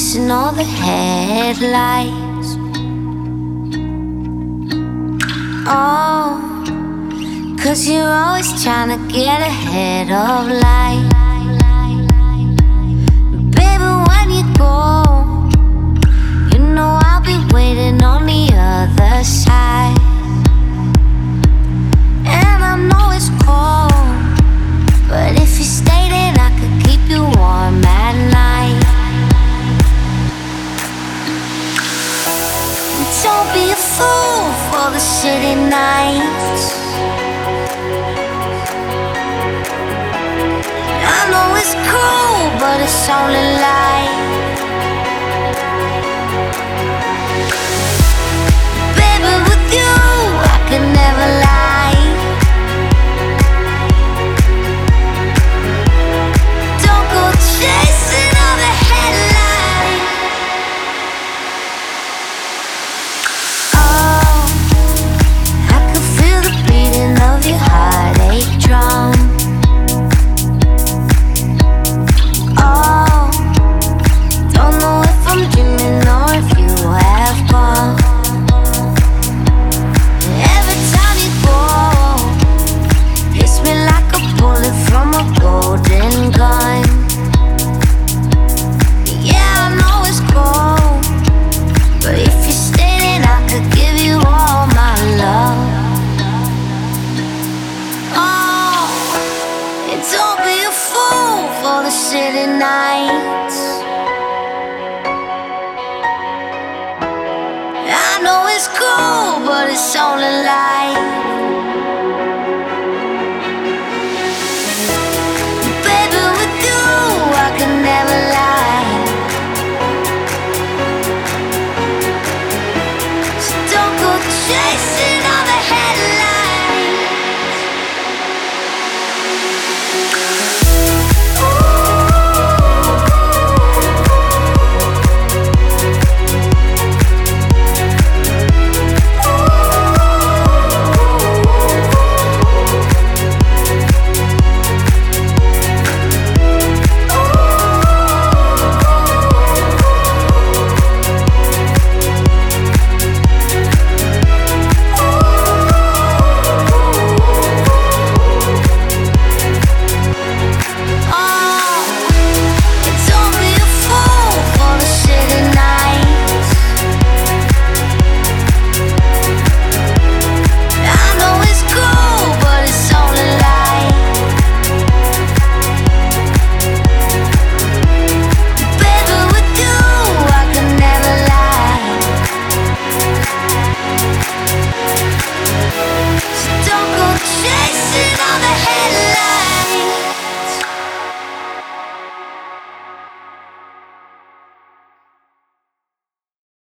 chasing all the headlights. Oh, 'cause you're always trying to get ahead of life. Baby, when you go, you know I'll be waiting on the other side. And I know it's cold, but if you stay, then I could keep you warm at night. Don't be a fool for the city nights. I know it's cruel, but it's only life. Baby, with you, I could never lie. Don't go chasing all the headlights. Oh, I can feel the beating of your heartache drum. Oh, don't know if I'm dreaming or if you have gone. Every time you go, hits me like a bullet from a golden gun. Yeah, I know it's cold, but if you stay, then I could give you all my love. Oh, and don't be a fool for the city nights. I know it's cool, but it's only life.